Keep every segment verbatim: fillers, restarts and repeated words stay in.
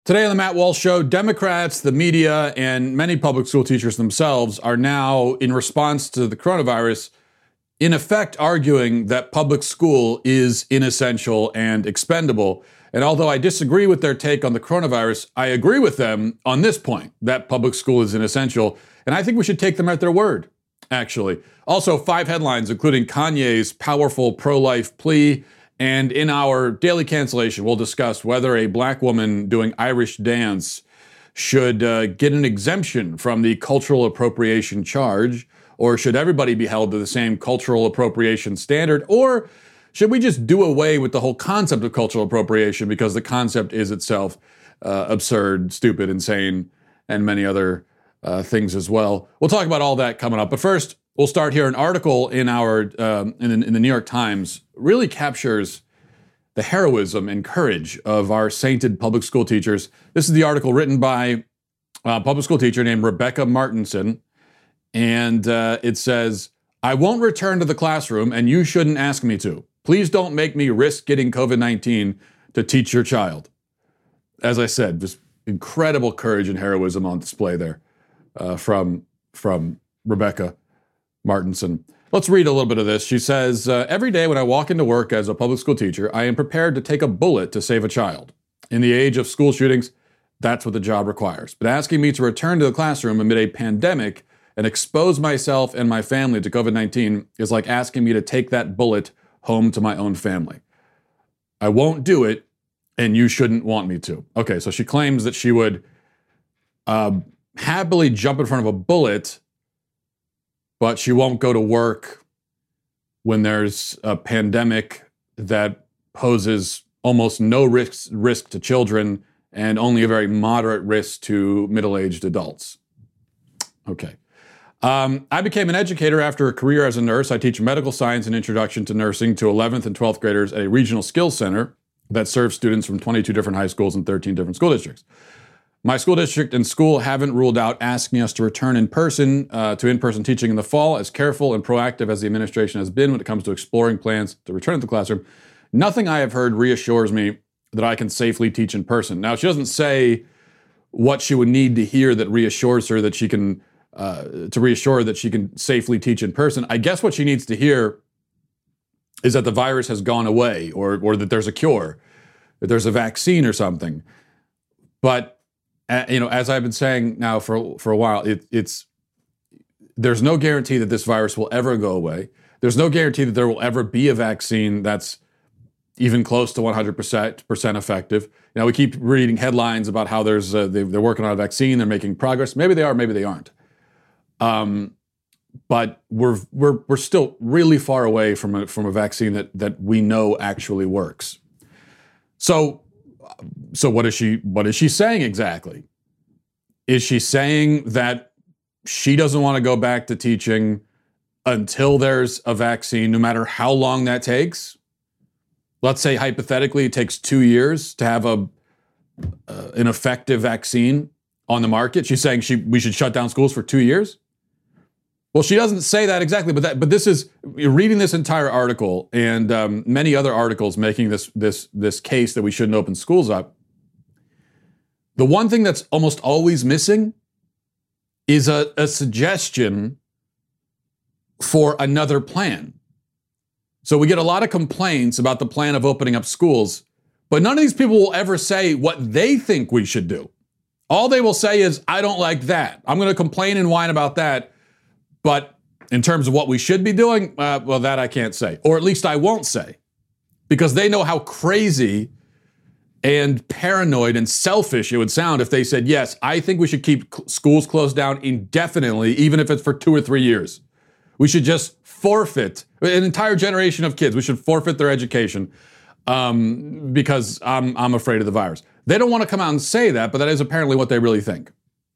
Today on the Matt Walsh Show, Democrats, the media, and many public school teachers themselves are now, in response to the coronavirus, in effect arguing that public school is inessential and expendable. And although I disagree with their take on the coronavirus, I agree with them on this point, that public school is inessential. And I think we should take them at their word, actually. Also, five headlines, including Kanye's powerful pro-life plea. And in our daily cancellation, we'll discuss whether a black woman doing Irish dance should uh, get an exemption from the cultural appropriation charge, or should everybody be held to the same cultural appropriation standard, or should we just do away with the whole concept of cultural appropriation because the concept is itself uh, absurd, stupid, insane, and many other uh, things as well. We'll talk about all that coming up. But first, we'll start here. An article in our um, in, in the New York Times really captures the heroism and courage of our sainted public school teachers. This is the article written by a public school teacher named Rebecca Martinson. And uh, it says, "I won't return to the classroom and you shouldn't ask me to. Please don't make me risk getting covid nineteen to teach your child." As I said, just incredible courage and heroism on display there uh, from, from Rebecca Martinson. Let's read a little bit of this. She says, uh, "Every day when I walk into work as a public school teacher, I am prepared to take a bullet to save a child. In the age of school shootings, that's what the job requires. But asking me to return to the classroom amid a pandemic and expose myself and my family to covid nineteen is like asking me to take that bullet home to my own family. I won't do it, and you shouldn't want me to." Okay, so she claims that she would uh, happily jump in front of a bullet, but she won't go to work when there's a pandemic that poses almost no risk, risk to children and only a very moderate risk to middle-aged adults. Okay. Um, I became an educator after a career as a nurse. I teach medical science and introduction to nursing to eleventh and twelfth graders at a regional skills center that serves students from twenty-two different high schools and thirteen different school districts. My school district and school haven't ruled out asking us to return in person uh, to in-person teaching in the fall. As careful and proactive as the administration has been when it comes to exploring plans to return to the classroom, nothing I have heard reassures me that I can safely teach in person. Now, she doesn't say what she would need to hear that reassures her that she can, uh, to reassure that she can safely teach in person. I guess what she needs to hear is that the virus has gone away, or or that there's a cure, that there's a vaccine or something. But Uh, you know, as I've been saying now for for a while, it, it's there's no guarantee that this virus will ever go away. There's no guarantee that there will ever be a vaccine that's even close to one hundred percent effective. Now, we keep reading headlines about how there's uh, they, they're working on a vaccine, they're making progress. Maybe they are, maybe they aren't. Um, but we're we're we're still really far away from a, from a vaccine that that we know actually works. So. So what is she, what is she saying exactly? Is she saying that she doesn't want to go back to teaching until there's a vaccine, no matter how long that takes? Let's say hypothetically it takes two years to have a uh, an effective vaccine on the market. She's saying she we should shut down schools for two years? Well, she doesn't say that exactly, but that but this is, you're reading this entire article and um, many other articles making this this this case that we shouldn't open schools up. The one thing that's almost always missing is a, a suggestion for another plan. So we get a lot of complaints about the plan of opening up schools, but none of these people will ever say what they think we should do. All they will say is, "I don't like that. I'm going to complain and whine about that. But in terms of what we should be doing, uh, well, that I can't say. Or at least I won't say. Because they know how crazy and paranoid and selfish it would sound if they said, yes, I think we should keep schools closed down indefinitely, even if it's for two or three years. We should just forfeit an entire generation of kids. We should forfeit their education um, because I'm, I'm afraid of the virus. They don't want to come out and say that, but that is apparently what they really think.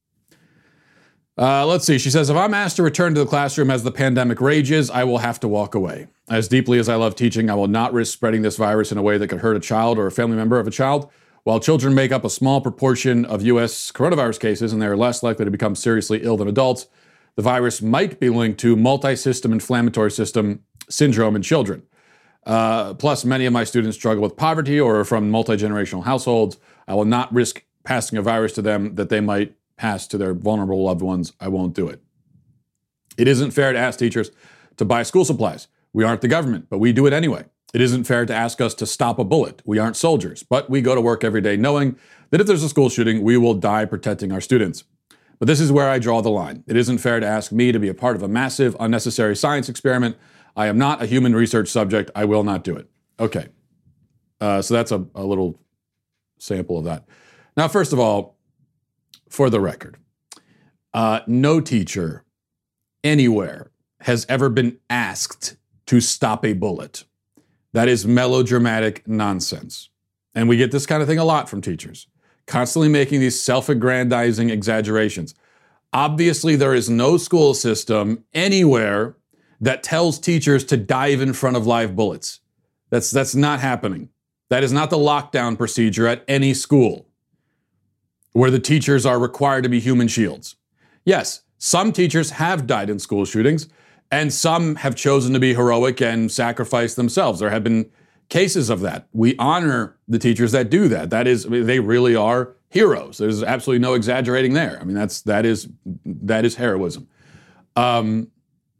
Uh, let's see. She says, "If I'm asked to return to the classroom as the pandemic rages, I will have to walk away. As deeply as I love teaching, I will not risk spreading this virus in a way that could hurt a child or a family member of a child. While children make up a small proportion of U S coronavirus cases and they are less likely to become seriously ill than adults, the virus might be linked to multi-system inflammatory system syndrome in children. Uh, plus, many of my students struggle with poverty or are from multi-generational households. I will not risk passing a virus to them that they might pass to their vulnerable loved ones, I won't do it. It isn't fair to ask teachers to buy school supplies. We aren't the government, but we do it anyway. It isn't fair to ask us to stop a bullet. We aren't soldiers, but we go to work every day knowing that if there's a school shooting, we will die protecting our students. But this is where I draw the line. It isn't fair to ask me to be a part of a massive, unnecessary science experiment. I am not a human research subject. I will not do it. Okay. Uh, so that's a, a little sample of that. Now, first of all, for the record, uh, no teacher anywhere has ever been asked to stop a bullet. That is melodramatic nonsense. And we get this kind of thing a lot from teachers, constantly making these self-aggrandizing exaggerations. Obviously, there is no school system anywhere that tells teachers to dive in front of live bullets. That's, that's not happening. That is not the lockdown procedure at any school where the teachers are required to be human shields. Yes, some teachers have died in school shootings, and some have chosen to be heroic and sacrifice themselves. There have been cases of that. We honor the teachers that do that. That is, they really are heroes. There's absolutely no exaggerating there. I mean, that's that is that is heroism. Um,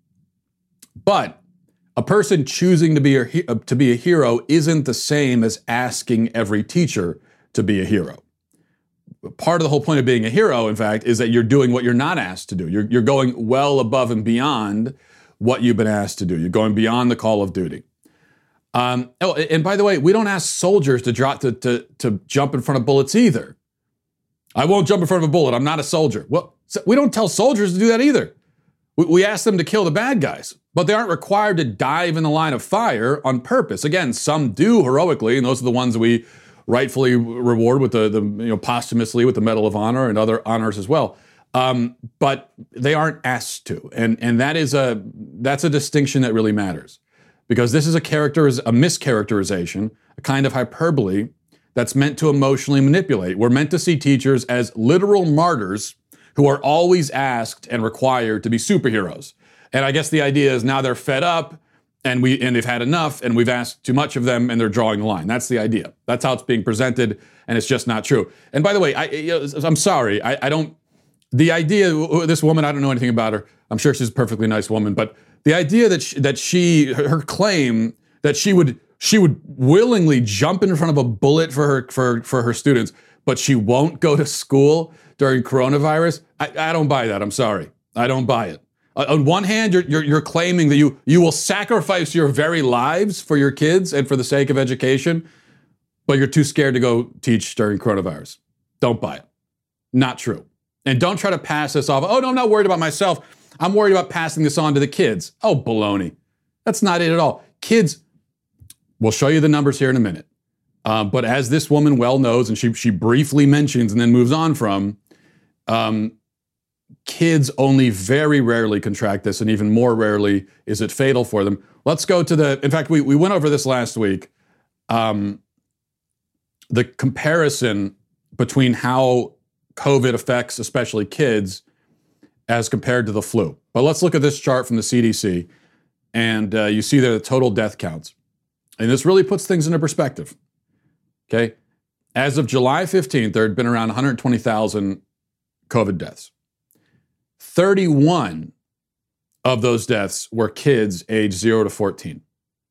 but a person choosing to be a to be a hero isn't the same as asking every teacher to be a hero. Part of the whole point of being a hero, in fact, is that you're doing what you're not asked to do. You're, you're going well above and beyond what you've been asked to do. You're going beyond the call of duty. Um, oh, and by the way, we don't ask soldiers to drop to, to, to jump in front of bullets either. I won't jump in front of a bullet. I'm not a soldier. Well, so we don't tell soldiers to do that either. We, we ask them to kill the bad guys, but they aren't required to dive in the line of fire on purpose. Again, some do heroically, and those are the ones that we rightfully reward with the, the you know, posthumously with the Medal of Honor and other honors as well. Um, but they aren't asked to, and and that is a that's a distinction that really matters, because this is a character a mischaracterization, a kind of hyperbole that's meant to emotionally manipulate. We're meant to see teachers as literal martyrs who are always asked and required to be superheroes. And I guess the idea is now they're fed up, and we and they've had enough, and we've asked too much of them, and they're drawing the line. That's the idea. That's how it's being presented, and it's just not true. And by the way, I, you know, I'm sorry, I, I don't. The idea, this woman, I don't know anything about her. I'm sure she's a perfectly nice woman, but the idea that she, that she, her claim that she would she would willingly jump in front of a bullet for her for for her students, but she won't go to school during coronavirus. I, I don't buy that. I'm sorry, I don't buy it. On one hand, you're, you're you're claiming that you you will sacrifice your very lives for your kids and for the sake of education, but you're too scared to go teach during coronavirus. Don't buy it. Not true. And don't try to pass this off. Oh, no, I'm not worried about myself. I'm worried about passing this on to the kids. Oh, baloney. That's not it at all. Kids, we'll show you the numbers here in a minute. Uh, but as this woman well knows, and she she briefly mentions and then moves on from, um, kids only very rarely contract this, and even more rarely is it fatal for them. Let's go to the, in fact, we, we went over this last week, um, the comparison between how COVID affects especially kids as compared to the flu. But let's look at this chart from the C D C, and uh, you see there the total death counts. And this really puts things into perspective, okay? As of July fifteenth, there had been around one hundred twenty thousand COVID deaths. thirty-one of those deaths were kids aged zero to fourteen.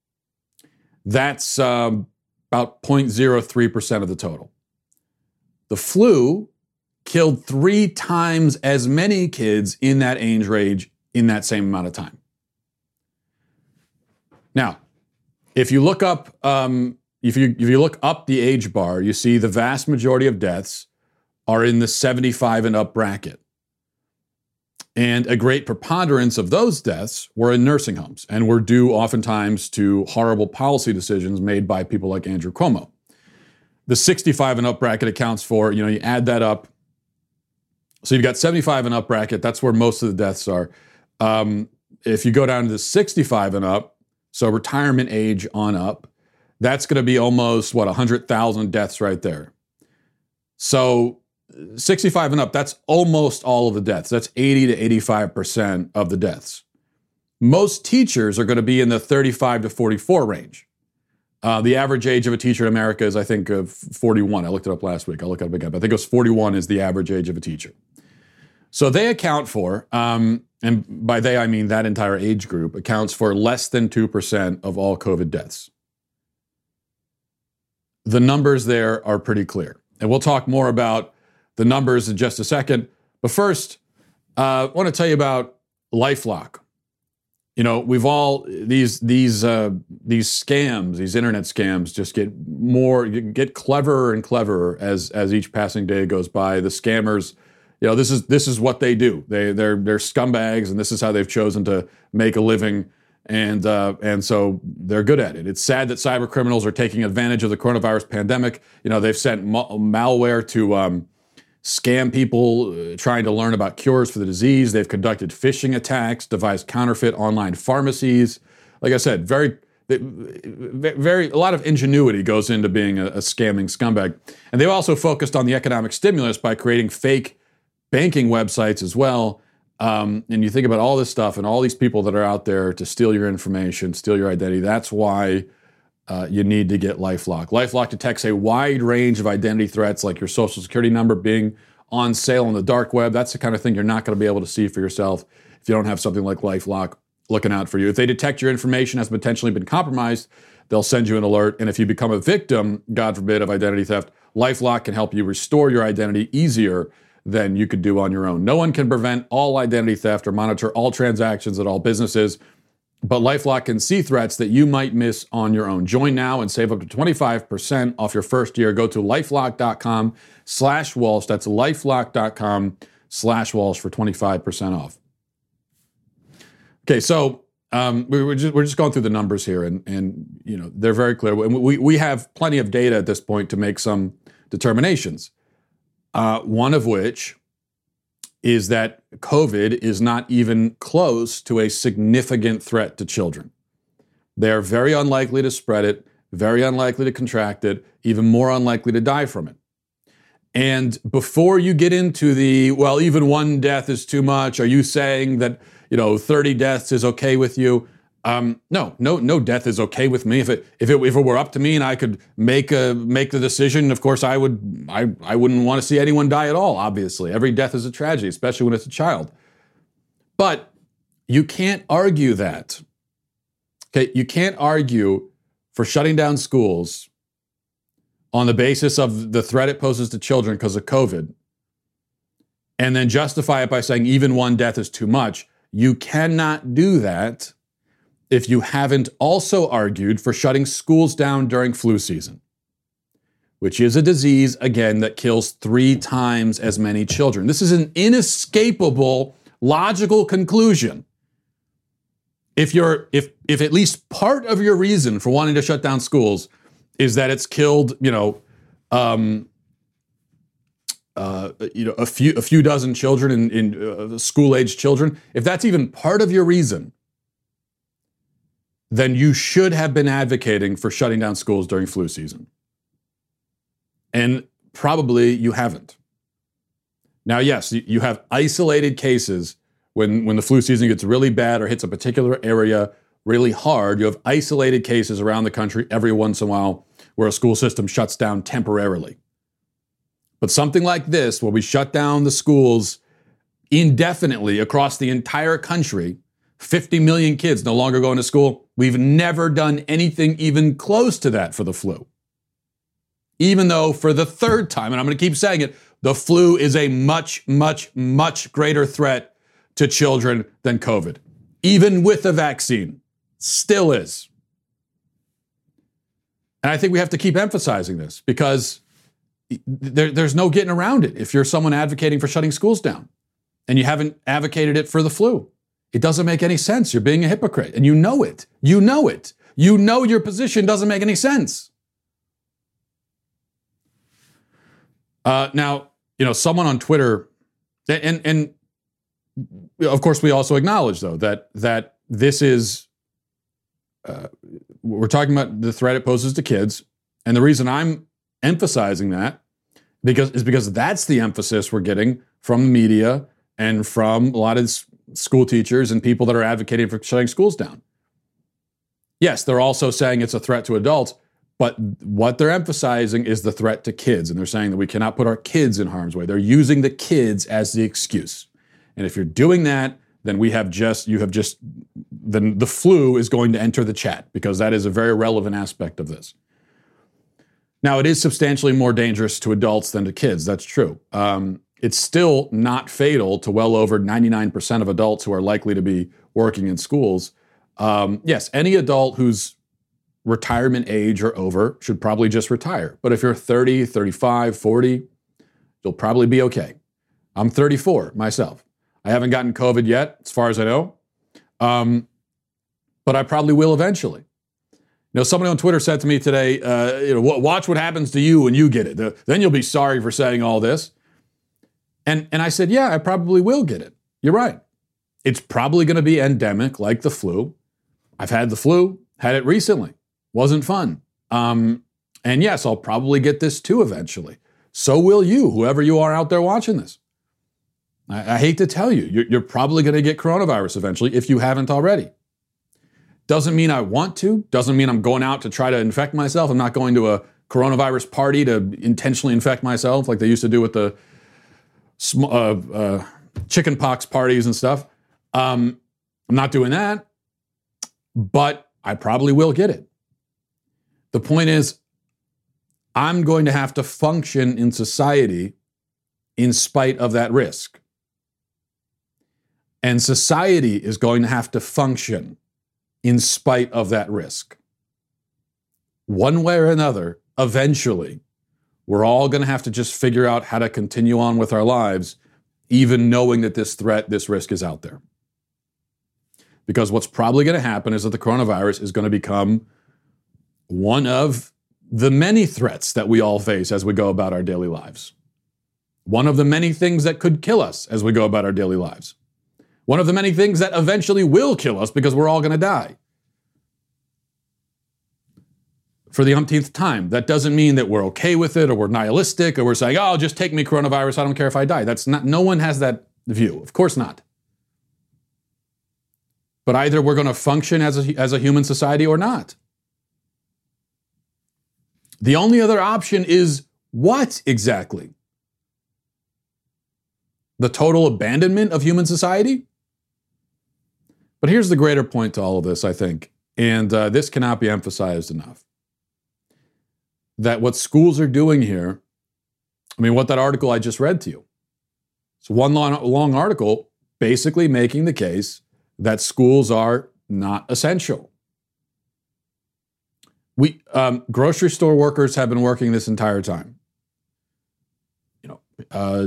That's um, about zero point zero three percent of the total. The flu killed three times as many kids in that age range in that same amount of time. Now, if you look up, um, if you if you look up the age bar, you see the vast majority of deaths are in the seventy-five and up bracket. And a great preponderance of those deaths were in nursing homes and were due oftentimes to horrible policy decisions made by people like Andrew Cuomo. The sixty-five and up bracket accounts for, you know, you add that up. So you've got seventy-five and up bracket. That's where most of the deaths are. Um, if you go down to the sixty-five and up, so retirement age on up, that's going to be almost, what, one hundred thousand deaths right there. So sixty-five and up, that's almost all of the deaths. That's eighty to eighty-five percent of the deaths. Most teachers are going to be in the thirty-five to forty-four range. Uh, the average age of a teacher in America is, I think, uh, forty-one. I looked it up last week. I'll look it up again. But I think it was forty-one is the average age of a teacher. So they account for, um, and by they I mean that entire age group, accounts for less than two percent of all COVID deaths. The numbers there are pretty clear. And we'll talk more about the numbers in just a second. But first, uh, I want to tell you about LifeLock. You know, we've all, these these uh, these scams, these internet scams just get more, get cleverer and cleverer as as each passing day goes by. The scammers, you know, this is this is what they do. They they're they're scumbags, and this is how they've chosen to make a living. And uh, and so they're good at it. It's sad that cyber criminals are taking advantage of the coronavirus pandemic. You know, they've sent ma- malware to um, scam people uh, trying to learn about cures for the disease. They've conducted phishing attacks, devised counterfeit online pharmacies. Like I said, very, very a lot of ingenuity goes into being a, a scamming scumbag. And they've also focused on the economic stimulus by creating fake banking websites as well. Um, and you think about all this stuff and all these people that are out there to steal your information, steal your identity. That's why uh, you need to get LifeLock. LifeLock detects a wide range of identity threats, like your social security number being on sale on the dark web. That's the kind of thing you're not going to be able to see for yourself if you don't have something like LifeLock looking out for you. If they detect your information has potentially been compromised, they'll send you an alert. And if you become a victim, God forbid, of identity theft, LifeLock can help you restore your identity easier than you could do on your own. No one can prevent all identity theft or monitor all transactions at all businesses, but LifeLock can see threats that you might miss on your own. Join now and save up to twenty-five percent off your first year. Go to lifelock.com slash Walsh. That's lifelock.com slash Walsh for twenty-five percent off. Okay, so um, we we're just, we're just going through the numbers here, and, and you know they're very clear. We, we have plenty of data at this point to make some determinations. Uh, one of which is that COVID is not even close to a significant threat to children. They are very unlikely to spread it, very unlikely to contract it, even more unlikely to die from it. And before you get into the, well, even one death is too much, are you saying that, you know, thirty deaths is okay with you? Um, no, no, no death is okay with me. If it, if it, if it were up to me and I could make a, make the decision, of course I would, I, I wouldn't want to see anyone die at all. Obviously, every death is a tragedy, especially when it's a child. But you can't argue that. Okay, you can't argue for shutting down schools on the basis of the threat it poses to children because of COVID, and then justify it by saying even one death is too much. You cannot do that if you haven't also argued for shutting schools down during flu season, which is a disease, again, that kills three times as many children. This is an inescapable, logical conclusion. If you're, if, if at least part of your reason for wanting to shut down schools is that it's killed, you know, um, uh, you know, a few, a few dozen children in, in uh, school-aged children, if that's even part of your reason, then you should have been advocating for shutting down schools during flu season. And probably you haven't. Now, yes, you have isolated cases when, when the flu season gets really bad or hits a particular area really hard. You have isolated cases around the country every once in a while where a school system shuts down temporarily. But something like this, where we shut down the schools indefinitely across the entire country, fifty million kids no longer going to school. We've never done anything even close to that for the flu. Even though for the third time, and I'm going to keep saying it, the flu is a much, much, much greater threat to children than COVID. Even with a vaccine, still is. And I think we have to keep emphasizing this because there, there's no getting around it if you're someone advocating for shutting schools down and you haven't advocated it for the flu. It doesn't make any sense. You're being a hypocrite, and you know it. You know it. You know your position doesn't make any sense. Uh, now, you know, someone on Twitter, and and of course we also acknowledge though that that this is uh, we're talking about the threat it poses to kids, and the reason I'm emphasizing that because is because that's the emphasis we're getting from the media and from a lot of school teachers and people that are advocating for shutting schools down. Yes, they're also saying it's a threat to adults. But what they're emphasizing is the threat to kids. And they're saying that we cannot put our kids in harm's way. They're using the kids as the excuse. And if you're doing that, then we have just, you have just, then the flu is going to enter the chat, because that is a very relevant aspect of this. Now, it is substantially more dangerous to adults than to kids. That's true. Um, it's still not fatal to well over ninety-nine percent of adults who are likely to be working in schools. Um, yes, any adult who's retirement age or over should probably just retire. But if you're thirty, thirty-five, forty, you'll probably be okay. I'm thirty-four myself. I haven't gotten COVID yet, as far as I know. Um, but I probably will eventually. You know, somebody on Twitter said to me today, uh, you know, watch what happens to you when you get it. The, then you'll be sorry for saying all this. And, and I said, yeah, I probably will get it. You're right. It's probably going to be endemic like the flu. I've had the flu, had it recently. Wasn't fun. Um, and yes, I'll probably get this too eventually. So will you, whoever you are out there watching this. I, I hate to tell you, you're, you're probably going to get coronavirus eventually if you haven't already. Doesn't mean I want to. Doesn't mean I'm going out to try to infect myself. I'm not going to a coronavirus party to intentionally infect myself like they used to do with the sm- uh, uh, chicken pox parties and stuff. Um, I'm not doing that, but I probably will get it. The point is, I'm going to have to function in society in spite of that risk. And society is going to have to function in spite of that risk. One way or another, eventually, we're all going to have to just figure out how to continue on with our lives, even knowing that this threat, this risk is out there. Because what's probably going to happen is that the coronavirus is going to become one of the many threats that we all face as we go about our daily lives. One of the many things that could kill us as we go about our daily lives. One of the many things that eventually will kill us because we're all going to die. For the umpteenth time. That doesn't mean that we're okay with it or we're nihilistic or we're saying, oh, just take me coronavirus, I don't care if I die. That's not, no one has that view. Of course not. But either we're going to function as a, as a human society or not. The only other option is what exactly? The total abandonment of human society? But here's the greater point to all of this, I think, and uh, this cannot be emphasized enough. That what schools are doing here, I mean, what that article I just read to you, it's one long, long article basically making the case that schools are not essential. We um, grocery store workers have been working this entire time. You know, uh,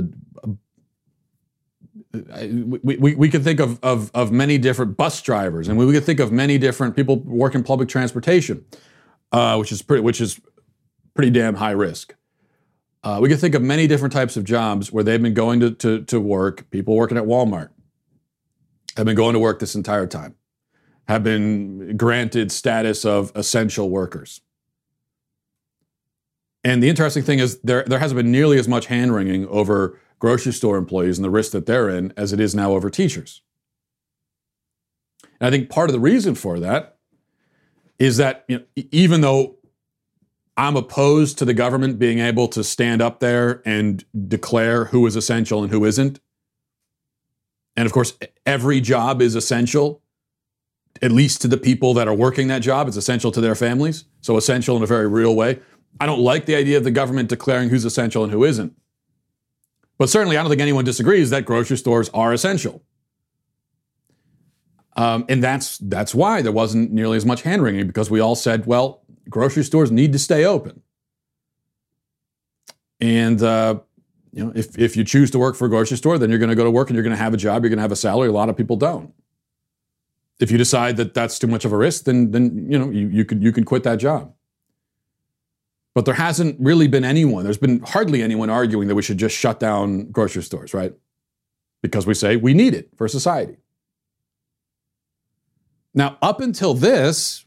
we, we, we can think of, of, of many different bus drivers, and we, we can think of many different people working public transportation, uh, which is pretty, which is pretty damn high risk. Uh, we can think of many different types of jobs where they've been going to, to, to work. People working at Walmart have been going to work this entire time, have been granted status of essential workers. And the interesting thing is there, there hasn't been nearly as much hand-wringing over grocery store employees and the risk that they're in as it is now over teachers. And I think part of the reason for that is that, you know, even though I'm opposed to the government being able to stand up there and declare who is essential and who isn't, and of course, every job is essential, at least to the people that are working that job. It's essential to their families, so essential in a very real way. I don't like the idea of the government declaring who's essential and who isn't. But certainly, I don't think anyone disagrees that grocery stores are essential. Um, and that's that's why there wasn't nearly as much hand-wringing, because we all said, well, grocery stores need to stay open. And uh, you know, if, if you choose to work for a grocery store, then you're going to go to work and you're going to have a job, you're going to have a salary. A lot of people don't. If you decide that that's too much of a risk, then then you know you, you could you can quit that job. But there hasn't really been anyone, there's been hardly anyone arguing that we should just shut down grocery stores, right? Because we say we need it for society. Now, up until this,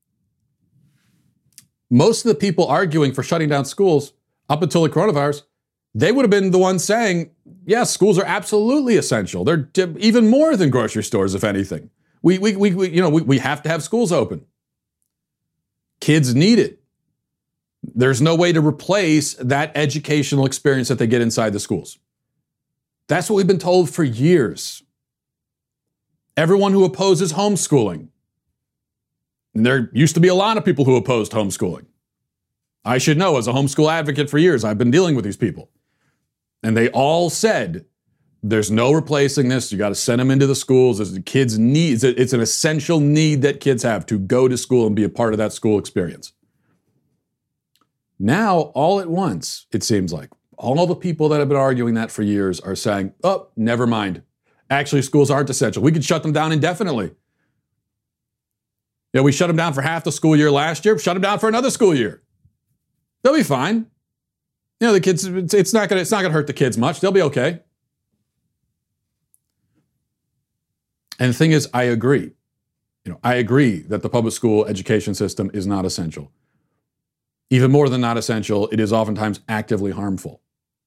most of the people arguing for shutting down schools, up until the coronavirus, they would have been the ones saying, yes, schools are absolutely essential. They're even more than grocery stores, if anything. We, we, we, we you know, we, we have to have schools open. Kids need it. There's no way to replace that educational experience that they get inside the schools. That's what we've been told for years. Everyone who opposes homeschooling, and there used to be a lot of people who opposed homeschooling. I should know, as a homeschool advocate for years, I've been dealing with these people. And they all said, there's no replacing this. You got to send them into the schools. As the kids need, it's an essential need that kids have to go to school and be a part of that school experience. Now, all at once, it seems like, all the people that have been arguing that for years are saying, oh, never mind. Actually, schools aren't essential. We could shut them down indefinitely. Yeah, we shut them down for half the school year last year, shut them down for another school year. They'll be fine. You know, the kids, it's not gonna, it's not gonna hurt the kids much. They'll be okay. And the thing is, I agree. You know, I agree that the public school education system is not essential. Even more than not essential, it is oftentimes actively harmful.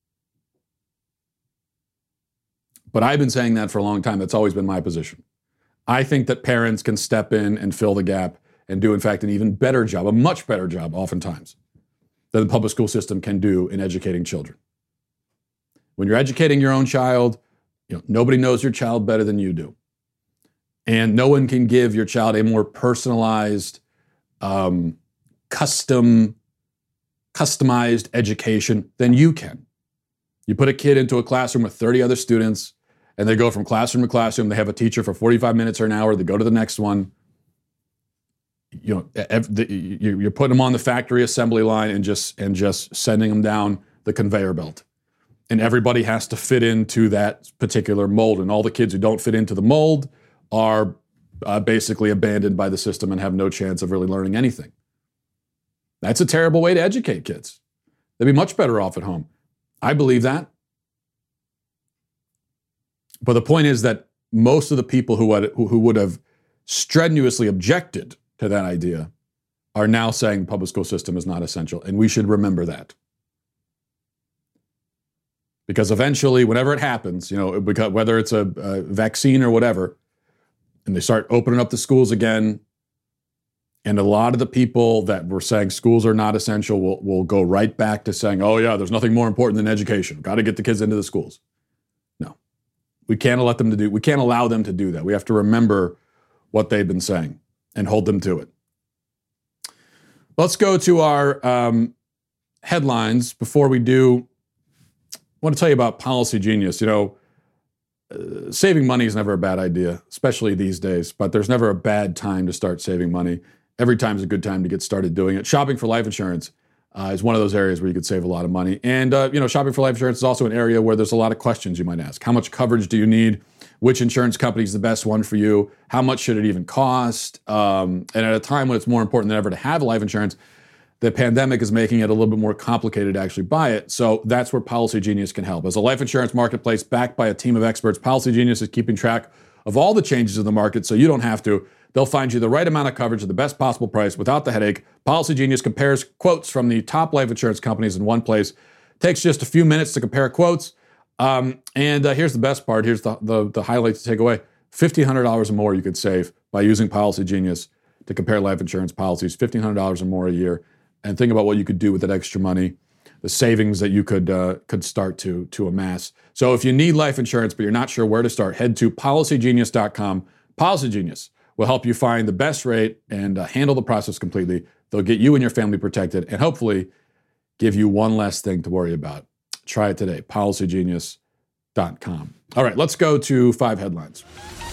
But I've been saying that for a long time. That's always been my position. I think that parents can step in and fill the gap and do, in fact, an even better job, a much better job, oftentimes, than the public school system can do in educating children. When you're educating your own child, you know, nobody knows your child better than you do. And no one can give your child a more personalized, um, custom, customized education than you can. You put a kid into a classroom with thirty other students, and they go from classroom to classroom. They have a teacher for forty-five minutes or an hour. They go to the next one. You know, you're putting them on the factory assembly line and just and just sending them down the conveyor belt. And everybody has to fit into that particular mold. And all the kids who don't fit into the mold are uh, basically abandoned by the system and have no chance of really learning anything. That's a terrible way to educate kids. They'd be much better off at home. I believe that. But the point is that most of the people who would, who would have strenuously objected to that idea are now saying the public school system is not essential. And we should remember that. Because eventually, whenever it happens, you know, because whether it's a, a vaccine or whatever, and they start opening up the schools again, and a lot of the people that were saying schools are not essential will, will go right back to saying, oh yeah, there's nothing more important than education. Got to get the kids into the schools. No, we can't let them to do, we can't allow them to do that. We have to remember what they've been saying and hold them to it. Let's go to our um, headlines. Before we do, I want to tell you about Policy Genius. You know, uh, saving money is never a bad idea, especially these days, but there's never a bad time to start saving money. Every time is a good time to get started doing it. Shopping for life insurance uh, is one of those areas where you could save a lot of money. And, uh, you know, shopping for life insurance is also an area where there's a lot of questions you might ask. How much coverage do you need? Which insurance company is the best one for you? How much should it even cost? Um, and at a time when it's more important than ever to have life insurance, the pandemic is making it a little bit more complicated to actually buy it. So that's where Policy Genius can help. As a life insurance marketplace backed by a team of experts, Policy Genius is keeping track of all the changes in the market so you don't have to. They'll find you the right amount of coverage at the best possible price without the headache. Policy Genius compares quotes from the top life insurance companies in one place. Takes just a few minutes to compare quotes. Um, and uh, here's the best part. Here's the, the, the highlight to take away. fifteen hundred dollars or more you could save by using Policy Genius to compare life insurance policies. fifteen hundred dollars or more a year. And think about what you could do with that extra money, the savings that you could uh, could start to, to amass. So if you need life insurance, but you're not sure where to start, head to policy genius dot com. Policy Genius will help you find the best rate and uh, handle the process completely. They'll get you and your family protected and hopefully give you one less thing to worry about. Try it today, policy genius dot com. All right, let's go to five headlines.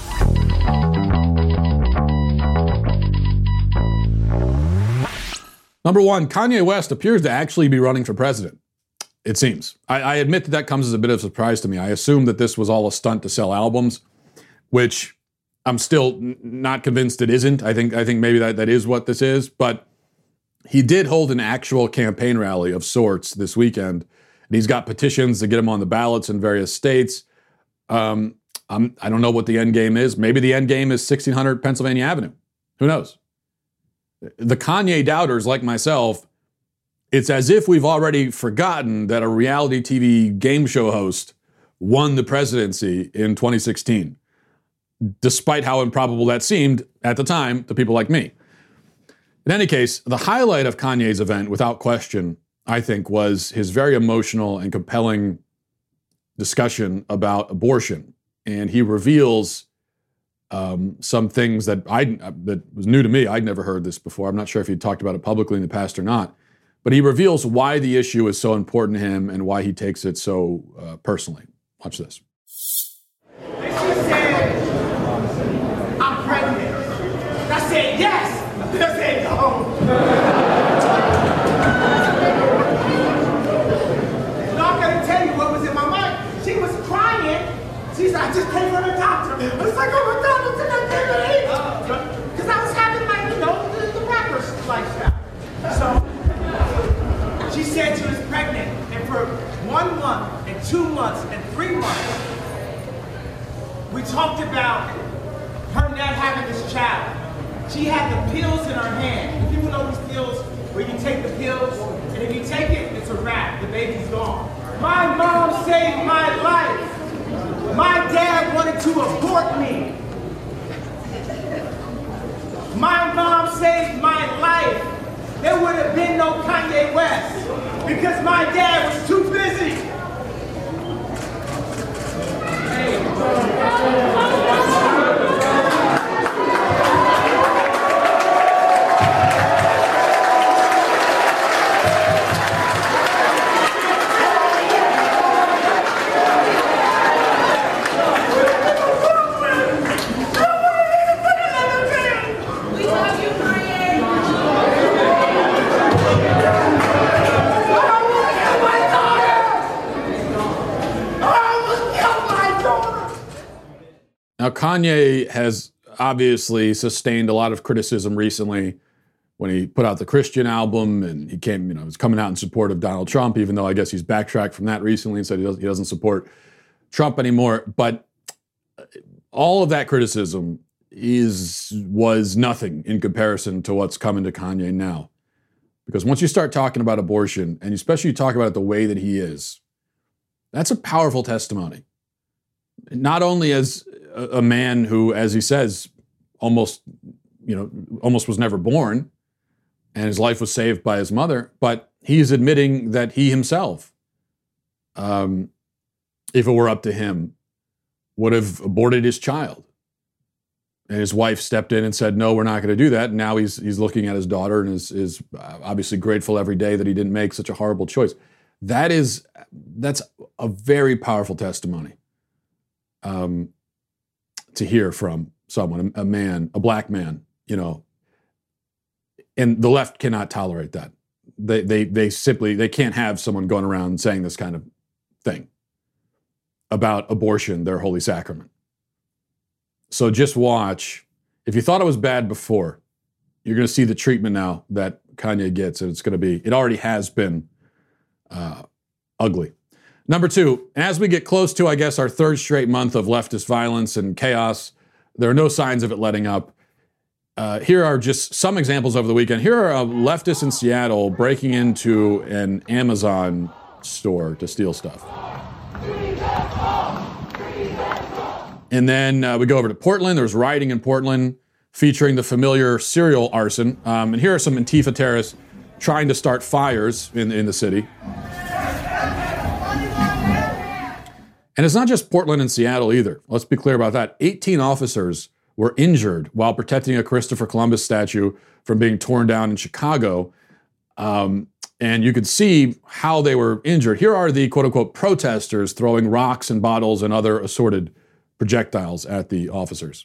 Number one, Kanye West appears to actually be running for president. It seems. I, I admit that that comes as a bit of a surprise to me. I assumed that this was all a stunt to sell albums, which I'm still n- not convinced it isn't. I think I think maybe that, that is what this is. But he did hold an actual campaign rally of sorts this weekend. And he's got petitions to get him on the ballots in various states. Um, I'm, I don't know what the end game is. Maybe the end game is sixteen hundred Pennsylvania Avenue. Who knows? The Kanye doubters like myself, it's as if we've already forgotten that a reality T V game show host won the presidency in twenty sixteen, despite how improbable that seemed at the time to people like me. In any case, the highlight of Kanye's event, without question, I think, was his very emotional and compelling discussion about abortion. And he reveals um, some things that I that was new to me. I'd never heard this before. I'm not sure if he talked about it publicly in the past or not. But he reveals why the issue is so important to him and why he takes it so uh, personally. Watch this. And she said, I'm pregnant. I said, yes. I said, no. No, I'm going to tell you what was in my mind. She was crying. She said, I just came from the doctor. I was like, oh my God, what's in that thing? Because I was having my, you know, the, the rapper's lifestyle. So she said she was pregnant. And for one month and two months and three months, we talked about her not having this child. She had the pills in her hand. People know these pills where you take the pills, and if you take it, it's a wrap. The baby's gone. My mom saved my life. My dad wanted to abort me. My mom saved my life. There would have been no Kanye West because my dad was too busy. Now, Kanye has obviously sustained a lot of criticism recently when he put out the Christian album, and he came, you know, was coming out in support of Donald Trump, even though I guess he's backtracked from that recently and said he doesn't, he doesn't support Trump anymore. But all of that criticism is was nothing in comparison to what's coming to Kanye now. Because once you start talking about abortion, and especially you talk about it the way that he is, that's a powerful testimony. Not only as a, a man who, as he says, almost, you know, almost was never born, and his life was saved by his mother, but he's admitting that he himself, um, if it were up to him, would have aborted his child. And his wife stepped in and said, no, we're not going to do that. And now he's he's looking at his daughter and is, is obviously grateful every day that he didn't make such a horrible choice. That is, that's a very powerful testimony um, to hear from someone, a man, a black man, you know. And the left cannot tolerate that. They they they simply, they can't have someone going around saying this kind of thing about abortion, their holy sacrament. So just watch. If you thought it was bad before, you're going to see the treatment now that Kanye gets, and it's going to be, it already has been uh, ugly. Number two, as we get close to, I guess, our third straight month of leftist violence and chaos, there are no signs of it letting up. Uh, here are just some examples over the weekend. Here are uh, leftists in Seattle breaking into an Amazon store to steal stuff. And then uh, we go over to Portland. There's rioting in Portland featuring the familiar serial arson. Um, and here are some Antifa terrorists trying to start fires in, in the city. And it's not just Portland and Seattle either. Let's be clear about that. eighteen officers were injured while protecting a Christopher Columbus statue from being torn down in Chicago. Um, and you could see how they were injured. Here are the quote-unquote protesters throwing rocks and bottles and other assorted projectiles at the officers.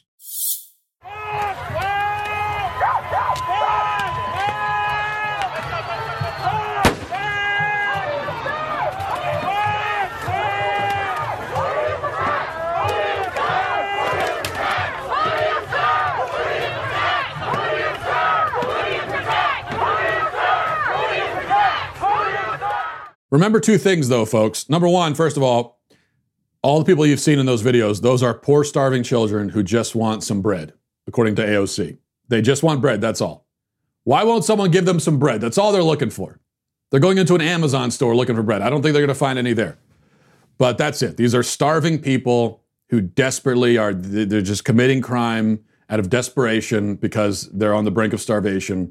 Remember two things, though, folks. Number one, first of all, all the people you've seen in those videos, those are poor, starving children who just want some bread, according to A O C. They just want bread, that's all. Why won't someone give them some bread? That's all they're looking for. They're going into an Amazon store looking for bread. I don't think they're going to find any there. But that's it. These are starving people who desperately are, they're just committing crime out of desperation because they're on the brink of starvation.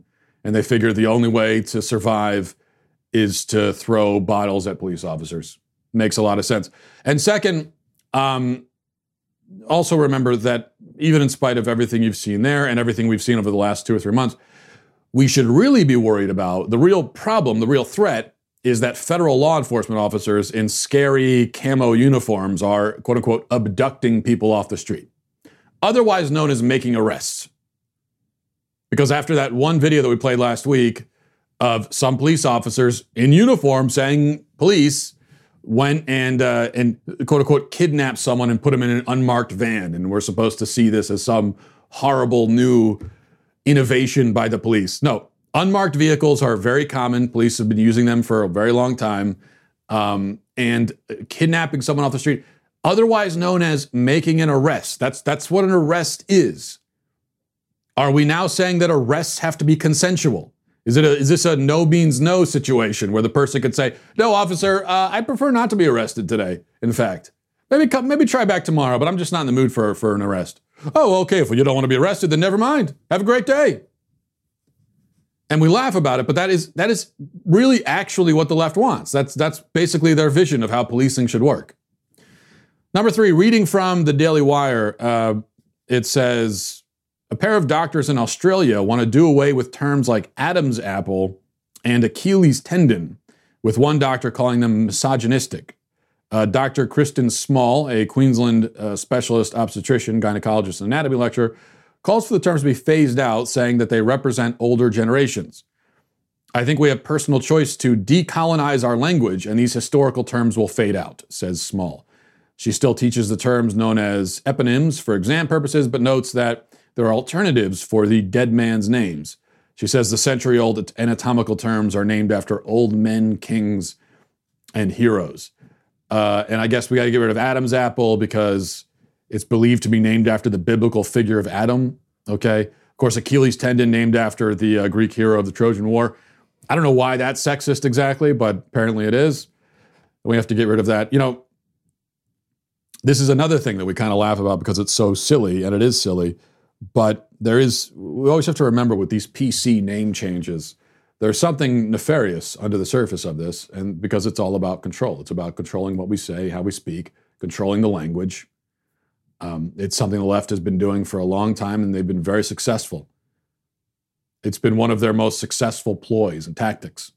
and they figure the only way to survive is to throw bottles at police officers. Makes a lot of sense. And second, um, also remember that even in spite of everything you've seen there and everything we've seen over the last two or three months, we should really be worried about the real problem, the real threat is that federal law enforcement officers in scary camo uniforms are, quote unquote, abducting people off the street, otherwise known as making arrests. Because after that one video that we played last week of some police officers in uniform saying police went and, uh, and quote unquote, kidnapped someone and put them in an unmarked van. And we're supposed to see this as some horrible new innovation by the police. No. Unmarked vehicles are very common. Police have been using them for a very long time. Um, and kidnapping someone off the street, otherwise known as making an arrest. That's, that's what an arrest is. Are we now saying that arrests have to be consensual? Is it a, is this a no means no situation where the person could say, no, officer, uh, I prefer not to be arrested today. In fact, maybe come, maybe try back tomorrow, but I'm just not in the mood for, for an arrest. Oh, okay. If you don't want to be arrested, then never mind. Have a great day. And we laugh about it, but that is that is really actually what the left wants. That's that's basically their vision of how policing should work. Number three, reading from the Daily Wire, uh, it says, a pair of doctors in Australia want to do away with terms like Adam's apple and Achilles tendon, with one doctor calling them misogynistic. Uh, Doctor Kristen Small, a Queensland uh, specialist obstetrician, gynecologist, and anatomy lecturer, calls for the terms to be phased out, saying that they represent older generations. I think we have personal choice to decolonize our language, and these historical terms will fade out, says Small. She still teaches the terms known as eponyms for exam purposes, but notes that there are alternatives for the dead man's names. She says the century-old anatomical terms are named after old men, kings, and heroes. Uh, and I guess we got to get rid of Adam's apple because it's believed to be named after the biblical figure of Adam, okay? Of course, Achilles tendon named after the uh, Greek hero of the Trojan War. I don't know why that's sexist exactly, but apparently it is. We have to get rid of that. You know, this is another thing that we kind of laugh about because it's so silly, and it is silly, but there is, we always have to remember with these P C name changes, there's something nefarious under the surface of this, and because it's all about control. It's about controlling what we say, how we speak, controlling the language. Um, it's something the left has been doing for a long time, and they've been very successful. It's been one of their most successful ploys and tactics.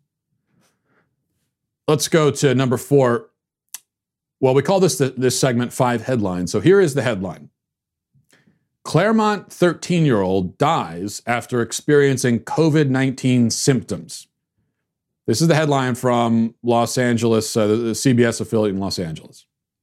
Let's go to number four. Well, we call this the, this segment five headlines. So here is the headline. Claremont thirteen-year-old dies after experiencing COVID nineteen symptoms. This is the headline from Los Angeles, uh, the C B S affiliate in Los Angeles.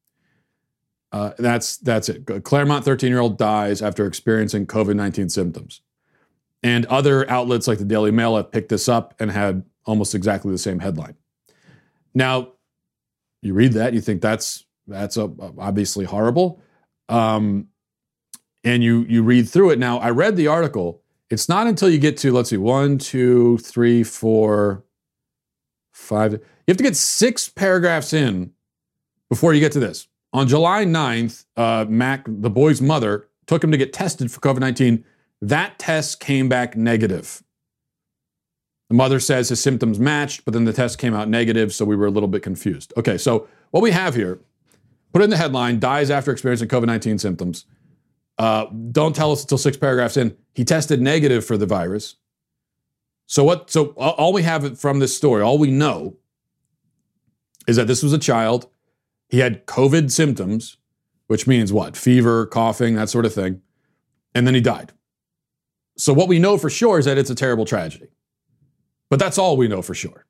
Uh, that's that's it. Claremont thirteen-year-old dies after experiencing COVID nineteen symptoms. And other outlets like the Daily Mail have picked this up and had almost exactly the same headline. Now, you read that, you think that's that's a, obviously horrible. Um, and you you read through it. Now, I read the article. It's not until you get to, let's see, one, two, three, four, five. You have to get six paragraphs in before you get to this. On July ninth, uh, Mac, the boy's mother, took him to get tested for COVID nineteen. That test came back negative. The mother says his symptoms matched, but then the test came out negative, so we were a little bit confused. Okay, so what we have here, put in the headline, dies after experiencing COVID nineteen symptoms. Uh, don't tell us until six paragraphs in. He tested negative for the virus. So what? So all we have from this story, all we know, is that this was a child. He had COVID symptoms, which means what? Fever, coughing, that sort of thing. And then he died. So what we know for sure is that it's a terrible tragedy. But that's all we know for sure.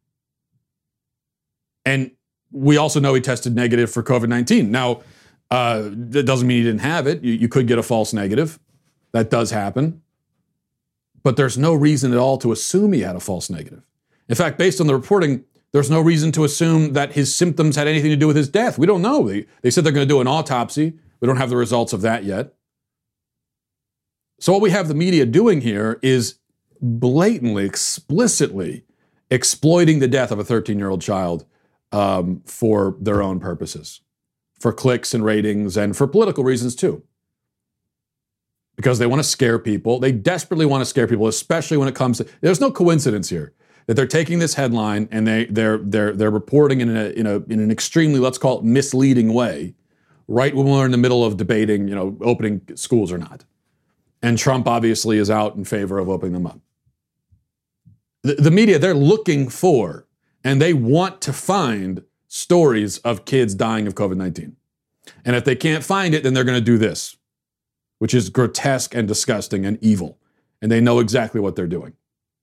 And we also know he tested negative for COVID nineteen. Now, uh, that doesn't mean he didn't have it. You, you could get a false negative. That does happen. But there's no reason at all to assume he had a false negative. In fact, based on the reporting, there's no reason to assume that his symptoms had anything to do with his death. We don't know. They, they said they're going to do an autopsy. We don't have the results of that yet. So what we have the media doing here is blatantly, explicitly exploiting the death of a thirteen-year-old child um, for their own purposes, for clicks and ratings, and for political reasons too. because they want to scare people. They desperately want to scare people, especially when it comes to, there's no coincidence here that they're taking this headline and they they're they're they're reporting in a in a in an extremely, let's call it, misleading way, right when we're in the middle of debating, you know, opening schools or not. And Trump obviously is out in favor of opening them up. The, the media, they're looking for and they want to find stories of kids dying of COVID nineteen. And if they can't find it, then they're going to do this, which is grotesque and disgusting and evil. And they know exactly what they're doing.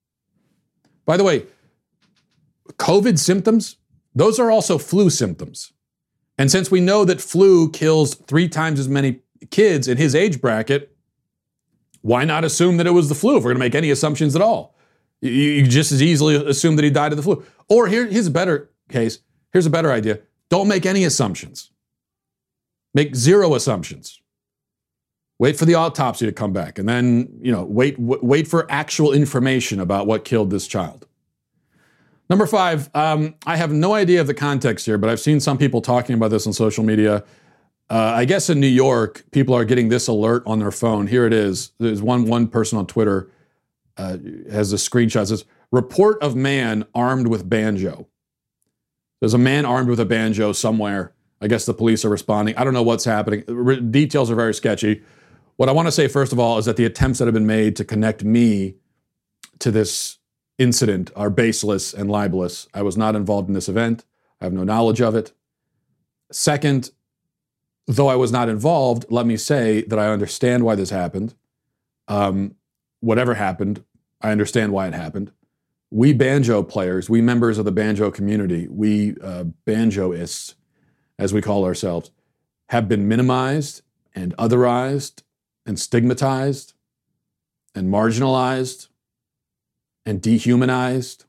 By the way, COVID symptoms, those are also flu symptoms. And since we know that flu kills three times as many kids in his age bracket, why not assume that it was the flu if we're going to make any assumptions at all? You, you just as easily assume that he died of the flu. Or here, here's a better case. Here's a better idea. Don't make any assumptions. Make zero assumptions. Wait for the autopsy to come back, and then, you know, wait w- wait for actual information about what killed this child. Number five, um, I have no idea of the context here, but I've seen some people talking about this on social media. Uh, I guess in New York, people are getting this alert on their phone. Here it is. There's one one person on Twitter uh, has a screenshot. It says, report of man armed with banjo. There's a man armed with a banjo somewhere. I guess the police are responding. I don't know what's happening. Re- details are very sketchy. What I want to say, first of all, is that the attempts that have been made to connect me to this incident are baseless and libelous. I was not involved in this event. I have no knowledge of it. Second, though I was not involved, let me say that I understand why this happened. Um, whatever happened, I understand why it happened. We banjo players, we members of the banjo community, we uh, banjoists, as we call ourselves, have been minimized and otherized and stigmatized and marginalized and dehumanized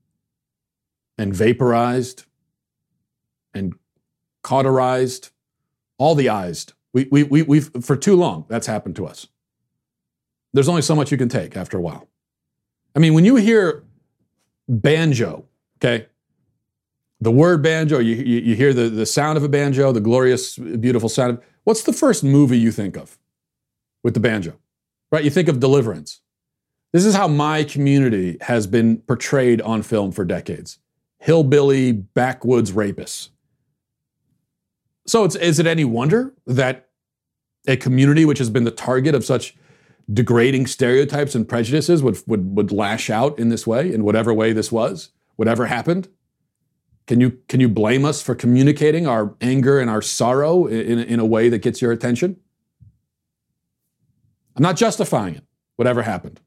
and vaporized and cauterized, all the ized. We, we, we, we've, for too long, that's happened to us. There's only so much you can take after a while. I mean, when you hear banjo, okay, the word banjo, you, you, you hear the, the sound of a banjo, the glorious, beautiful sound of, what's the first movie you think of with the banjo, right? You think of Deliverance. This is how my community has been portrayed on film for decades. Hillbilly, backwoods rapists. So it's, is it any wonder that a community which has been the target of such degrading stereotypes and prejudices would, would, would lash out in this way, in whatever way this was, whatever happened? Can you, can you blame us for communicating our anger and our sorrow in, in a way that gets your attention? I'm not justifying it, whatever happened.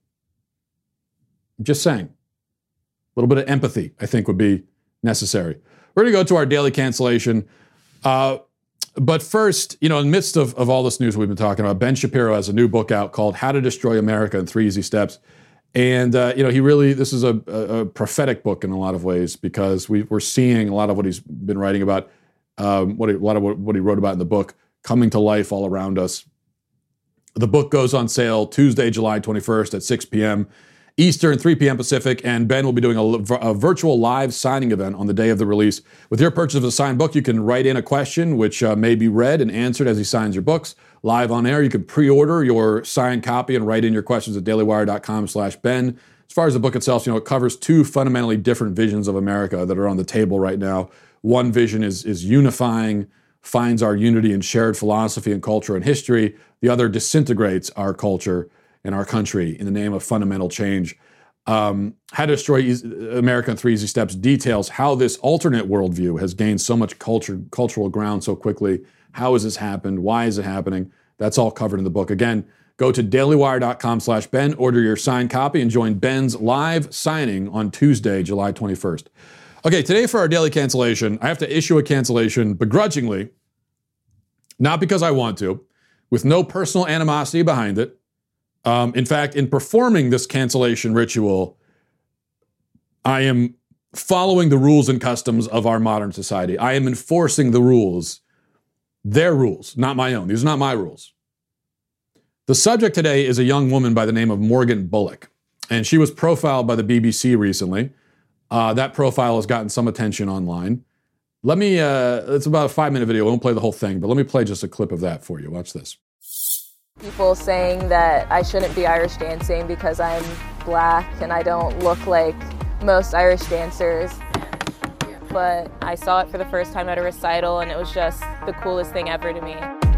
I'm just saying. A little bit of empathy, I think, would be necessary. We're going to go to our daily cancellation. Uh, but first, you know, in the midst of, of all this news we've been talking about, Ben Shapiro has a new book out called How to Destroy America in Three Easy Steps. And, uh, you know, he really, this is a, a, a prophetic book in a lot of ways, because we, we're seeing a lot of what he's been writing about, um, what he, a lot of what, what he wrote about in the book, coming to life all around us. The book goes on sale Tuesday, July twenty-first at six p.m. Eastern, three p.m. Pacific, and Ben will be doing a, a virtual live signing event on the day of the release. With your purchase of a signed book, you can write in a question which uh, may be read and answered as he signs your books live on air. You can pre-order your signed copy and write in your questions at dailywire.com slash Ben. As far as the book itself, you know, it covers two fundamentally different visions of America that are on the table right now. One vision is, is unifying, finds our unity in shared philosophy and culture and history. The other disintegrates our culture and our country in the name of fundamental change. Um, How to Destroy America in Three Easy Steps details how this alternate worldview has gained so much culture, cultural ground so quickly. How has this happened? Why is it happening? That's all covered in the book. Again, go to dailywire.com slash Ben, order your signed copy, and join Ben's live signing on Tuesday, July twenty-first. Okay, today for our daily cancellation, I have to issue a cancellation begrudgingly, not because I want to, with no personal animosity behind it. Um, in fact, in performing this cancellation ritual, I am following the rules and customs of our modern society. I am enforcing the rules, their rules, not my own. These are not my rules. The subject today is a young woman by the name of Morgan Bullock, and she was profiled by the B B C recently. Uh, that profile has gotten some attention online. Let me, uh, it's about a five minute video. I won't play the whole thing, but let me play just a clip of that for you. Watch this. People saying that I shouldn't be Irish dancing because I'm black and I don't look like most Irish dancers. But I saw it for the first time at a recital and it was just the coolest thing ever to me.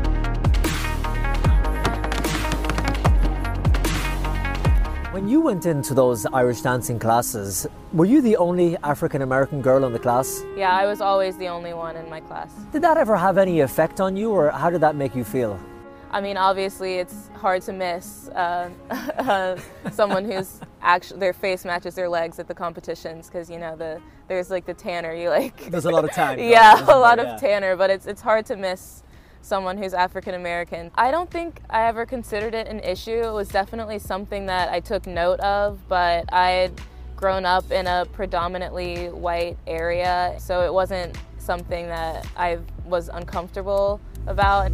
When you went into those Irish dancing classes, were you the only African-American girl in the class? Yeah, I was always the only one in my class. Did that ever have any effect on you, or how did that make you feel? I mean, obviously it's hard to miss uh, uh, someone who's actually, their face matches their legs at the competitions, because, you know, the there's like the tanner, you like... There's a lot of tan. Yeah, a lot there? of yeah. tanner, but it's it's hard to miss someone who's African American. I don't think I ever considered it an issue. It was definitely something that I took note of, but I had grown up in a predominantly white area, so it wasn't something that I was uncomfortable about.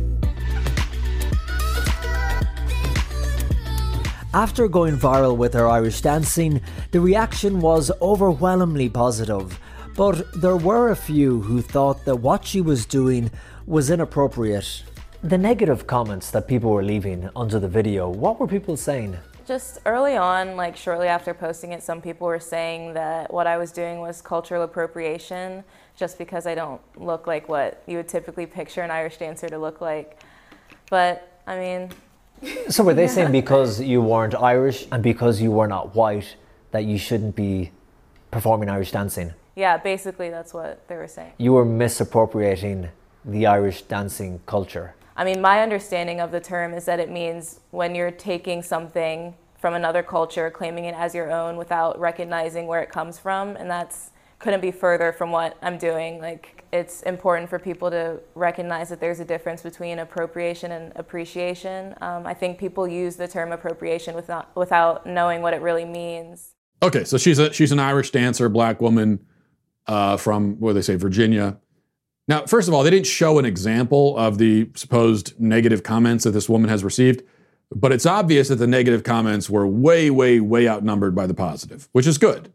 After going viral with her Irish dancing, the reaction was overwhelmingly positive, but there were a few who thought that what she was doing was inappropriate. The negative comments that people were leaving under the video, what were people saying? Just early on, like shortly after posting it, some people were saying that what I was doing was cultural appropriation, just because I don't look like what you would typically picture an Irish dancer to look like. But, I mean... So were they saying because you weren't Irish and because you were not white that you shouldn't be performing Irish dancing? Yeah, basically that's what they were saying. You were misappropriating the Irish dancing culture. I mean, my understanding of the term is that it means when you're taking something from another culture, claiming it as your own without recognizing where it comes from, and that's couldn't be further from what I'm doing. Like, it's important for people to recognize that there's a difference between appropriation and appreciation. Um, I think people use the term appropriation without without knowing what it really means. Okay, so she's a she's an Irish dancer, black woman uh, from, what do they say, Virginia. Now, first of all, they didn't show an example of the supposed negative comments that this woman has received, but it's obvious that the negative comments were way, way, way outnumbered by the positive, which is good.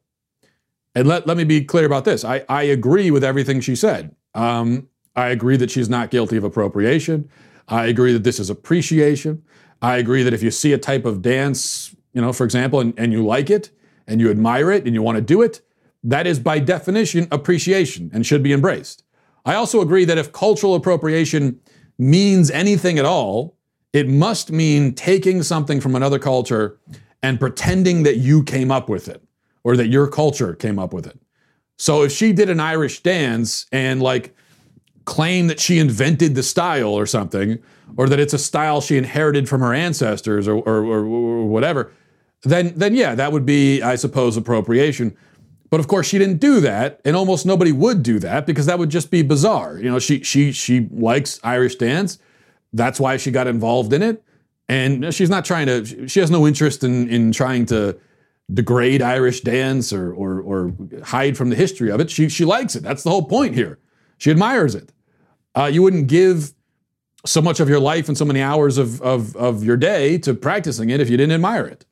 And let, let me be clear about this. I, I agree with everything she said. Um, I agree that she's not guilty of appropriation. I agree that this is appreciation. I agree that if you see a type of dance, you know, for example, and, and you like it, and you admire it, and you want to do it, that is by definition appreciation and should be embraced. I also agree that if cultural appropriation means anything at all, it must mean taking something from another culture and pretending that you came up with it, or that your culture came up with it. So if she did an Irish dance and like claim that she invented the style or something, or that it's a style she inherited from her ancestors or, or, or, or whatever, then, then yeah, that would be, I suppose, appropriation. But of course she didn't do that, and almost nobody would do that because that would just be bizarre. You know, she she she likes Irish dance. That's why she got involved in it. And she's not trying to, she has no interest in, in trying to degrade Irish dance or, or, or hide from the history of it. She, she likes it. That's the whole point here. She admires it. Uh, you wouldn't give so much of your life and so many hours of, of, of your day to practicing it if you didn't admire it.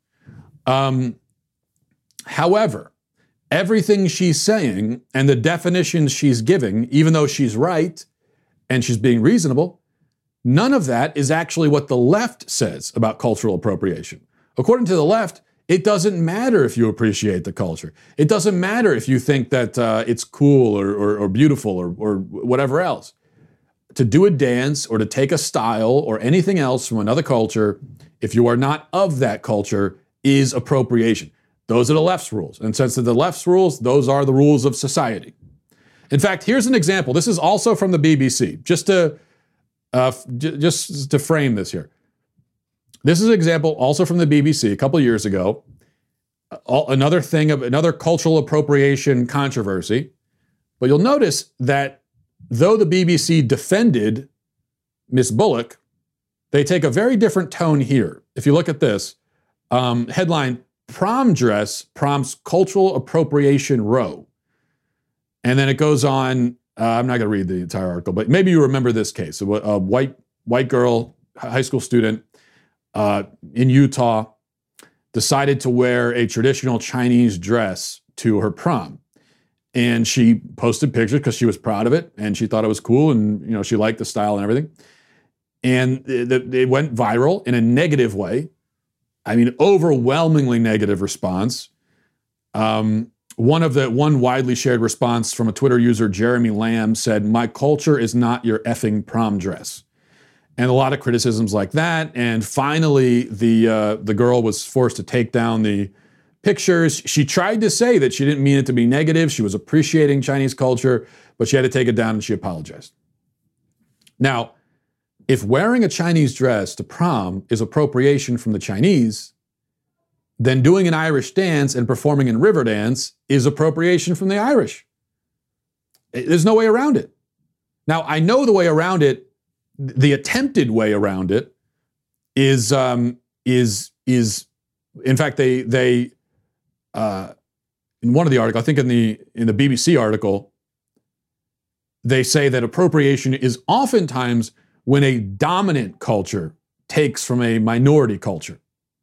Um, however, everything she's saying and the definitions she's giving, even though she's right and she's being reasonable, none of that is actually what the left says about cultural appropriation. According to the left, it doesn't matter if you appreciate the culture. It doesn't matter if you think that uh, it's cool or, or, or beautiful or, or whatever else. To do a dance or to take a style or anything else from another culture, if you are not of that culture, is appropriation. Those are the left's rules. And since they're the left's rules, those are the rules of society. In fact, here's an example. This is also from the B B C, just to, uh, j- just to frame this here. This is an example also from the B B C a couple years ago. Uh, another thing of another cultural appropriation controversy. But you'll notice that though the B B C defended Miss Bullock, they take a very different tone here. If you look at this, um, headline, "Prom dress prompts cultural appropriation row." And then it goes on, uh, I'm not going to read the entire article, but maybe you remember this case. A, a white white girl, high school student uh, in Utah, decided to wear a traditional Chinese dress to her prom. And she posted pictures because she was proud of it and she thought it was cool and, you know, she liked the style and everything. and it, it went viral in a negative way. I mean, overwhelmingly negative response. Um, one of the one widely shared response from a Twitter user, Jeremy Lamb, said, "My culture is not your effing prom dress." And a lot of criticisms like that. And finally, the uh, the girl was forced to take down the pictures. She tried to say that she didn't mean it to be negative. She was appreciating Chinese culture, but she had to take it down and she apologized. Now, if wearing a Chinese dress to prom is appropriation from the Chinese, then doing an Irish dance and performing in Riverdance is appropriation from the Irish. There's no way around it. Now, I know the way around it. The attempted way around it is um, is is in fact they they uh, in one of the articles, I think in the in the B B C article, they say that appropriation is oftentimes when a dominant culture takes from a minority culture.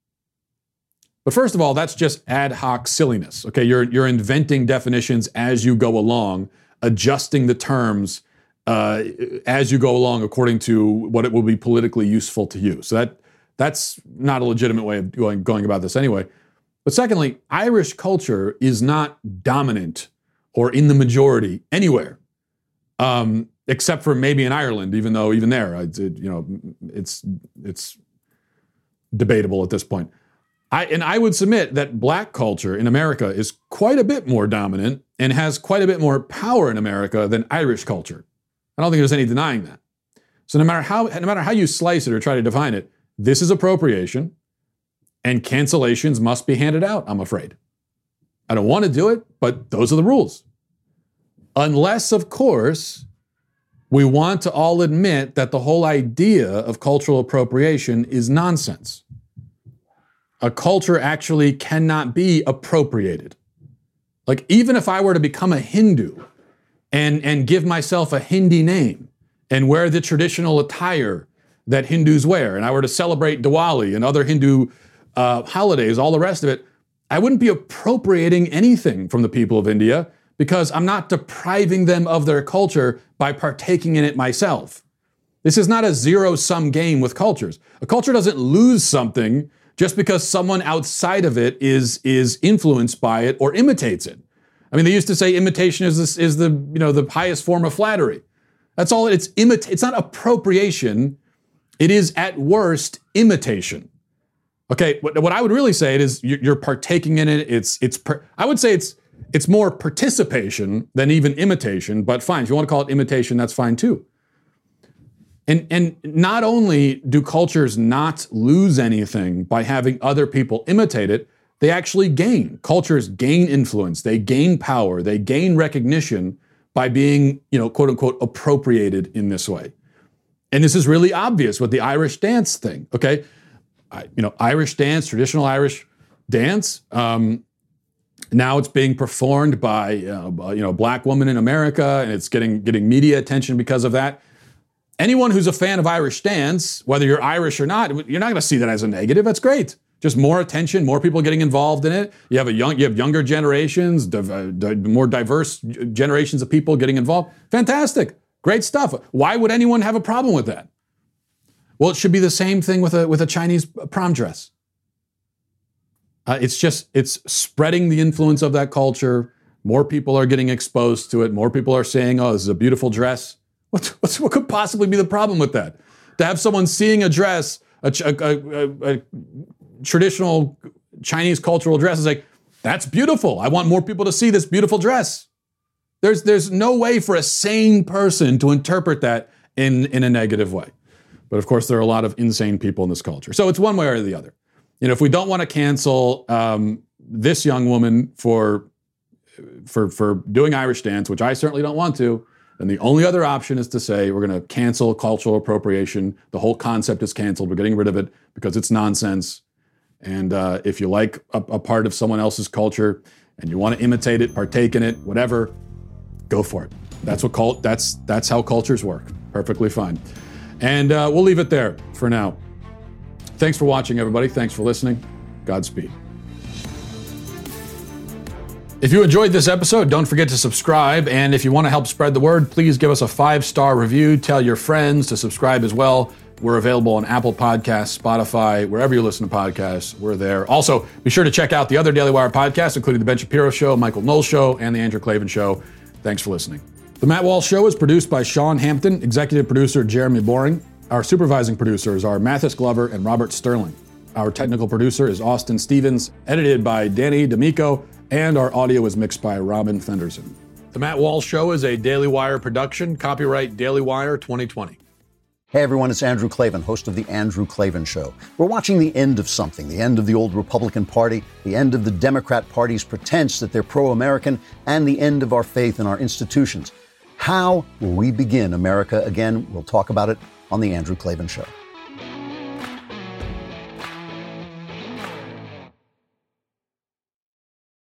But first of all, that's just ad hoc silliness. Okay, you're you're inventing definitions as you go along, adjusting the terms Uh, as you go along according to what it will be politically useful to you. So that that's not a legitimate way of going, going about this anyway. But secondly, Irish culture is not dominant or in the majority anywhere, um, except for maybe in Ireland, even though even there, it, you know, it's it's debatable at this point. I, and I would submit that black culture in America is quite a bit more dominant and has quite a bit more power in America than Irish culture. I don't think there's any denying that. So no matter how no matter how you slice it or try to define it, this is appropriation, and cancellations must be handed out, I'm afraid. I don't want to do it, but those are the rules. Unless, of course, we want to all admit that the whole idea of cultural appropriation is nonsense. A culture actually cannot be appropriated. Like, even if I were to become a Hindu, And, and give myself a Hindi name and wear the traditional attire that Hindus wear, and I were to celebrate Diwali and other Hindu uh, holidays, all the rest of it, I wouldn't be appropriating anything from the people of India because I'm not depriving them of their culture by partaking in it myself. This is not a zero-sum game with cultures. A culture doesn't lose something just because someone outside of it is, is influenced by it or imitates it. I mean, they used to say imitation is this, is the you know the highest form of flattery. That's all. It's imita- It's not appropriation. It is at worst imitation. Okay. What, what I would really say it is you're, you're partaking in it. It's it's. Per- I would say it's it's more participation than even imitation. But fine, if you want to call it imitation, that's fine too. And and not only do cultures not lose anything by having other people imitate it, they actually gain. Cultures gain influence, they gain power, they gain recognition by being, you know, quote unquote, appropriated in this way. And this is really obvious with the Irish dance thing, okay? I, you know, Irish dance, traditional Irish dance, um, now it's being performed by, uh, you know, a black woman in America, and it's getting, getting media attention because of that. Anyone who's a fan of Irish dance, whether you're Irish or not, you're not gonna see that as a negative, that's great. Just more attention, more people getting involved in it. You have a young, you have younger generations, div- di- more diverse generations of people getting involved. Fantastic, great stuff. Why would anyone have a problem with that? Well, it should be the same thing with a with a Chinese prom dress. Uh, it's just it's spreading the influence of that culture. More people are getting exposed to it. More people are saying, "Oh, this is a beautiful dress." What what's, what could possibly be the problem with that? To have someone seeing a dress, a, a, a, a traditional Chinese cultural dress is like, that's beautiful. I want more people to see this beautiful dress. There's there's no way for a sane person to interpret that in, in a negative way. But of course, there are a lot of insane people in this culture. So it's one way or the other. You know, if we don't want to cancel um, this young woman for, for, for doing Irish dance, which I certainly don't want to, then the only other option is to say we're going to cancel cultural appropriation. The whole concept is canceled. We're getting rid of it because it's nonsense. And uh, if you like a, a part of someone else's culture and you want to imitate it, partake in it, whatever, go for it. That's what cult. That's that's how cultures work. Perfectly fine. And uh, we'll leave it there for now. Thanks for watching, everybody. Thanks for listening. Godspeed. If you enjoyed this episode, don't forget to subscribe. And if you want to help spread the word, please give us a five-star review. Tell your friends to subscribe as well. We're available on Apple Podcasts, Spotify, wherever you listen to podcasts, we're there. Also, be sure to check out the other Daily Wire podcasts, including The Ben Shapiro Show, Michael Knowles Show, and The Andrew Klavan Show. Thanks for listening. The Matt Walsh Show is produced by Sean Hampton, executive producer Jeremy Boring. Our supervising producers are Mathis Glover and Robert Sterling. Our technical producer is Austin Stevens, edited by Danny D'Amico, and our audio is mixed by Robin Fenderson. The Matt Walsh Show is a Daily Wire production, copyright Daily Wire twenty twenty. Hey everyone, it's Andrew Klavan, host of The Andrew Klavan Show. We're watching the end of something, the end of the old Republican Party, the end of the Democrat Party's pretense that they're pro-American, and the end of our faith in our institutions. How will we begin America again? We'll talk about it on The Andrew Klavan Show.